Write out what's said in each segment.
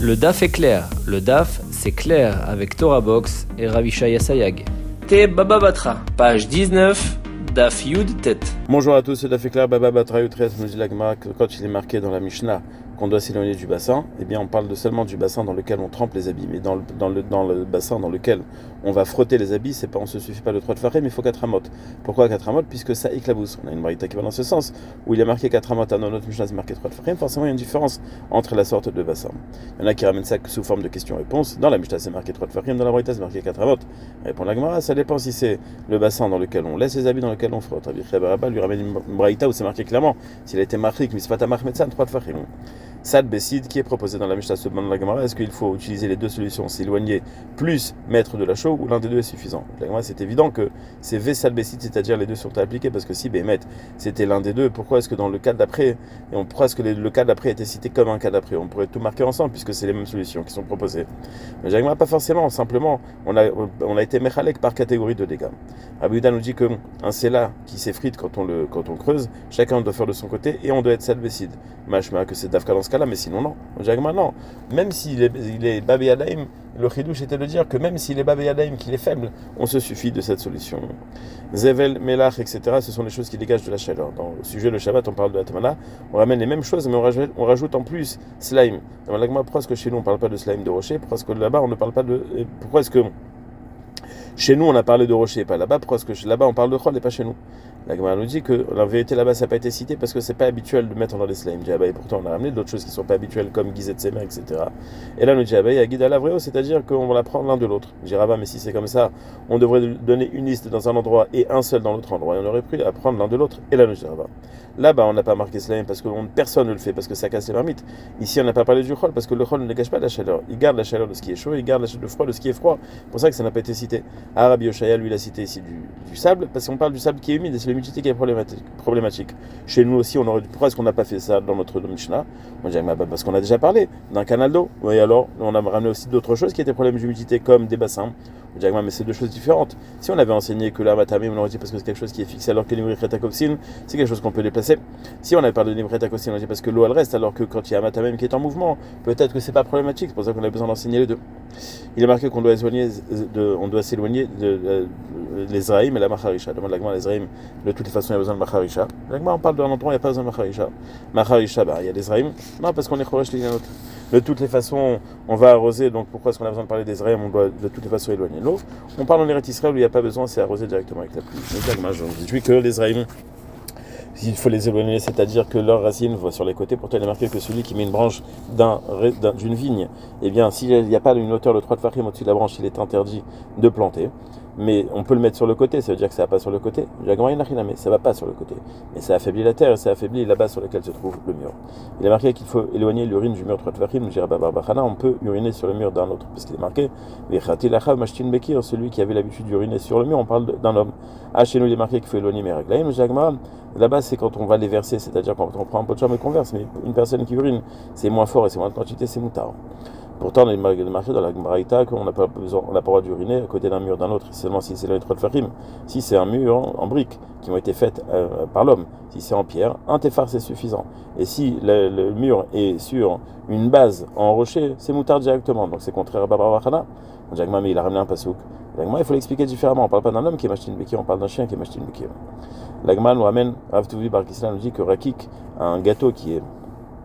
Le DAF est clair. Le DAF, c'est clair avec Torah Box et Ravishaya Sayag. Te Baba Batra, page 19, DAF Yud Tet. Bonjour à tous, c'est DAF est clair, Baba Batra Yud Tet, nous dit la Gemara que quand il est marqué dans la Mishnah qu'on doit s'éloigner du bassin, eh bien on parle seulement du bassin dans lequel on trempe les habits, mais dans le bassin dans lequel on va frotter les habits, on ne se suffit pas de 3 tfachim, mais il faut 4 amot. Pourquoi 4 amot? Puisque ça éclabousse. On a une braïta qui va dans ce sens, où il est marqué 4 amot, dans notre Mishnah c'est marqué 3 tfachim, forcément il y a une différence entre la sorte de bassin. Il y en a qui ramènent ça sous forme de question-réponse, dans la Mishnah c'est marqué 3 tfachim, dans la braïta c'est marqué 4 amot. Répond la Gemara, ça dépend si c'est le bassin dans lequel on laisse les habits, dans lequel on frotte. Rabbi Rabba lui ramène une braïta où c'est marqué clairement, s'il a été marqué, misfata mahmetsan, 3 tfachim. Sad Bessid qui est proposé dans la Mishnah se demande la Gemara, est-ce qu'il faut utiliser les deux solutions, s'éloigner plus mettre de la chaux ou l'un des deux est suffisant? La Gemara, c'est évident que c'est V Sad Bessid, c'est-à-dire les deux sont appliqués, parce que si Bémet c'était l'un des deux, pourquoi est-ce que dans le cas d'après, pourquoi est-ce que le cas d'après était cité comme un cas d'après? On pourrait tout marquer ensemble puisque c'est les mêmes solutions qui sont proposées. Mais la Gemara, pas forcément, simplement on a été méchalek par catégorie de dégâts. Rabbi Yehuda nous dit que un Sela qui s'effrite quand on creuse, chacun doit faire de son côté et on doit être Sad Bessid. Machma que c'est Dafka dans ce cas-là, mais sinon non. Non. Même s'il est Babé Yadaim, le chidouche était de dire que même s'il est Babé Yadaim, qu'il est faible, on se suffit de cette solution. Zevel, Melach, etc., ce sont les choses qui dégagent de la chaleur. Dans le sujet de Shabbat, on parle de Atmana, on ramène les mêmes choses, mais on rajoute en plus Slaim. Pourquoi est-ce que chez nous on ne parle pas de Slaim de rocher? Pourquoi est-ce que là-bas on ne parle pas de. Pourquoi est-ce que chez nous on a parlé de rocher et pas là-bas? Pourquoi est-ce que là-bas on parle de Chol et pas chez nous? La Gemara nous dit que la vérité là-bas ça n'a pas été cité parce que c'est pas habituel de mettre dans les slime. Et pourtant on a ramené d'autres choses qui sont pas habituelles comme Gizet Semer, etc. Et là nous dit il y a Guida Lavreo, c'est-à-dire qu'on va la prendre l'un de l'autre. Jirava, mais si c'est comme ça, on devrait donner une liste dans un endroit et un seul dans l'autre endroit. Et on aurait pris à prendre l'un de l'autre. Et là nous dit là-bas on n'a pas marqué slime parce que personne ne le fait parce que ça casse les marmites. Ici on n'a pas parlé du chol parce que le chol ne dégage pas de la chaleur. Il garde la chaleur de ce qui est chaud, il garde le froid de ce qui est froid. C'est pour ça que ça n'a pas été cité. Rabbi Yoshaya lui il a cité ici du sable parce qu'on parle du sable qui est humide et c'est l'humidité qui est problématique. Chez nous aussi, pourquoi est-ce qu'on n'a pas fait ça dans notre Mishnah? On dit parce qu'on a déjà parlé d'un canal d'eau. Oui, alors, on a ramené aussi d'autres choses qui étaient problèmes d'humidité comme des bassins. On dit mais c'est deux choses différentes. Si on avait enseigné que la matamé, on aurait dit parce que c'est quelque chose qui est fixé alors que l'imbrichetakoxine, c'est quelque chose qu'on peut déplacer. Si on avait parlé de l'imbrichetakoxine, on aurait dit parce que l'eau elle reste alors que quand il y a un matamé qui est en mouvement, peut-être que c'est pas problématique. C'est pour ça qu'on a besoin d'enseigner les deux. Il est marqué qu'on doit s'éloigner de l'Ezraïm et la Macharisha. Demande la Gemara l'Ezraïm. De toutes les façons, il y a besoin de Macharisha. La Gemara, on parle d'un endroit où il n'y a pas besoin de Macharisha. Macharisha, il y a l'Ezraïm. Non, parce qu'on est Choresh l'Ignanot. De toutes les façons, on va arroser. Donc pourquoi est-ce qu'on a besoin de parler d'Ezraïm? On doit de toutes les façons éloigner l'eau. On parle en Eretz Israël où il n'y a pas besoin, c'est arroser directement avec la pluie. Donc la Gemara, je dis que l'Ezraïm, il faut les éloigner, c'est-à-dire que leurs racines vont sur les côtés. Pourtant, il est marqué que celui qui met une branche d'une vigne, eh bien, s'il n'y a pas une hauteur de 3 tfachim au-dessus de la branche, il est interdit de planter. Mais on peut le mettre sur le côté, ça veut dire que ça ne va pas sur le côté. Mais ça ne va pas sur le côté. Mais ça affaiblit la terre et ça affaiblit la base sur laquelle se trouve le mur. Il est marqué qu'il faut éloigner l'urine du mur 3 tfachim. On peut uriner sur le mur d'un autre. Parce qu'il est marqué celui qui avait l'habitude d'uriner sur le mur, on parle d'un homme. Chez nous, il est marqué qu'il faut éloigner mes règles. Là-bas, c'est quand on va les verser, c'est-à-dire quand on prend un pot de chambre et qu'on verse. Mais une personne qui urine, c'est moins fort et c'est moins de quantité, c'est moutard. Pourtant, il est marqué dans la Braïta qu'on n'a pas le droit d'uriner à côté d'un mur d'un autre, seulement si c'est le Trois Tfachim. Si c'est un mur en briques qui ont été faites par l'homme, si c'est en pierre, un téphar c'est suffisant. Et si le mur est sur une base en rocher, c'est moutard directement. Donc c'est contraire à Baba Bachana. On dit mais il a ramené un pasouk. Il faut l'expliquer différemment. On ne parle pas d'un homme qui est Mashtin Bekir, on parle d'un chien qui est Mashtin Bekir. L'Agma nous ramène, Rav Touvi Bar Kisla nous dit que Rakik a un gâteau qui est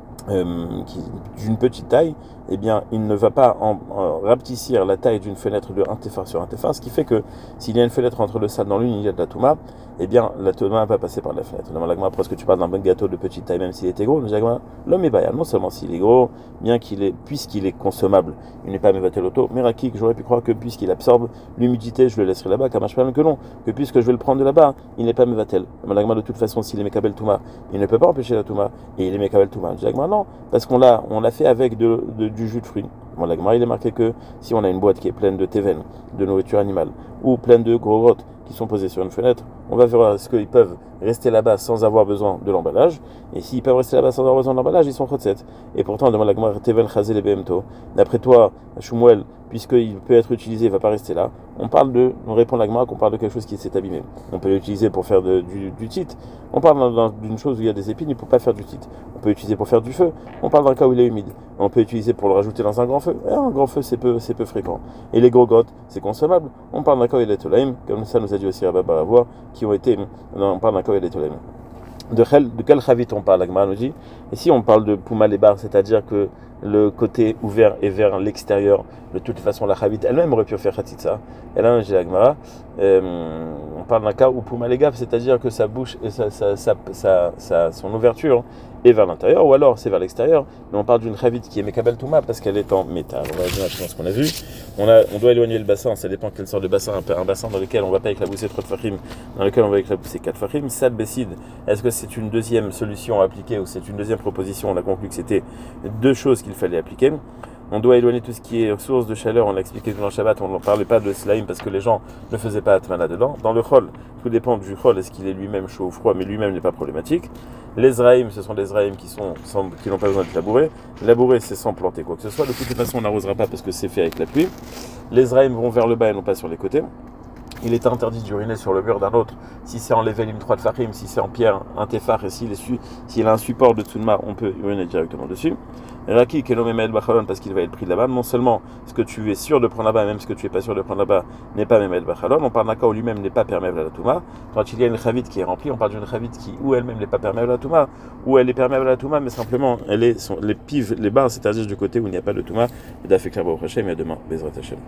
d'une petite taille, eh bien, il ne va pas rapetissir la taille d'une fenêtre de 1 téphar sur 1 téphar, ce qui fait que s'il y a une fenêtre entre le sable dans l'une, il y a de la touma, eh bien, la touma va passer par la fenêtre. Après, est-ce que tu parles d'un bon gâteau de petite taille, même s'il était gros? L'homme est baïal, non seulement s'il est gros, bien puisqu'il est consommable, il n'est pas mévatel auto, mais Rakik, j'aurais pu croire que puisqu'il absorbe l'humidité, je le laisserai là-bas, Kamash Palam que non, que puisque je vais le prendre de là-bas, il n'est pas mévatel. De toute façon, s'il est mekabel touma, il ne peut pas empêcher la touma, et il est mekabel touma. Non, parce qu'on l'a fait avec du jus de fruits. L'Agma, il est marqué que si on a une boîte qui est pleine de téven, de nourriture animale, ou pleine de gros grottes qui sont posées sur une fenêtre, on va voir est-ce qu'ils peuvent rester là-bas sans avoir besoin de l'emballage. Et s'ils peuvent rester là-bas sans avoir besoin de l'emballage, ils sont chotset. Et pourtant, demande la Gemara, Tevel Chazel et Behemto. D'après toi, Shmuel, puisqu'il peut être utilisé, il ne va pas rester là. On répond à la Gemara qu'on parle de quelque chose qui s'est abîmé. On peut l'utiliser pour faire du tit. On parle d'une chose où il y a des épines, il ne peut pas faire du tit. On peut l'utiliser pour faire du feu. On parle d'un cas où il est humide. On peut l'utiliser pour le rajouter dans un grand feu. Et un grand feu, c'est peu fréquent. Et les gros grottes, c'est consommable. On parle d'un cas où il est tolaim, comme ça nous a dit aussi Rabba Baravoua, qui ont été. On parle d'un cas où il est tolaim. De quel chavit on parle, la Gemara nous dit. Ici, on parle de Pouma les bar, c'est-à-dire que le côté ouvert est vers l'extérieur. De toute façon, la chavit elle-même aurait pu faire khatitsa. Et là, j'ai la Gemara. On parle d'un cas où Pouma les c'est-à-dire que sa bouche, son ouverture est vers l'intérieur, ou alors c'est vers l'extérieur. Mais on parle d'une chavit qui est Mekabel Touma parce qu'elle est en métal. On va revenir à ce qu'on a vu. On doit éloigner le bassin, ça dépend quelle sorte de bassin. Un bassin dans lequel on ne va pas éclabousser 3 fachim, dans lequel on va éclabousser 4 fachim. Sad Bessid, est-ce que c'est une deuxième solution à appliquer ou c'est une deuxième proposition? On a conclu que c'était 2 choses qu'il fallait appliquer. On doit éloigner tout ce qui est source de chaleur. On l'a expliqué dans le Shabbat, on ne parlait pas de slime parce que les gens ne faisaient pas atmana dedans. Dans le chol, tout dépend du chol, est-ce qu'il est lui-même chaud ou froid, mais lui-même n'est pas problématique. Les zraïm, ce sont des zraïm qui n'ont pas besoin d'être labourés. Labourer, c'est sans planter quoi que ce soit. De toute façon, on n'arrosera pas parce que c'est fait avec la pluie. Les zraïm vont vers le bas et non pas sur les côtés. Il est interdit d'uriner sur le mur d'un autre si c'est en levelim 3 de farim, si c'est en pierre, un tefar, et s'il a un support de tsunma, on peut uriner directement dessus. Raki, Kenomemel Bachalon, parce qu'il va être pris là-bas. Non seulement ce que tu es sûr de prendre là-bas, même ce que tu n'es pas sûr de prendre là-bas, n'est pas Memel Bachalon. On parle d'un cas où lui-même n'est pas perméable à la Touma. Quand il y a une chavite qui est remplie, on parle d'une chavite où elle-même n'est pas perméable à la Touma, ou elle est perméable à la Touma, mais simplement les pives, les barres, c'est-à-dire du côté où il n'y a pas de Touma. Et d'Afekla Baruch Hashem, et à demain, Bezrat Hashem.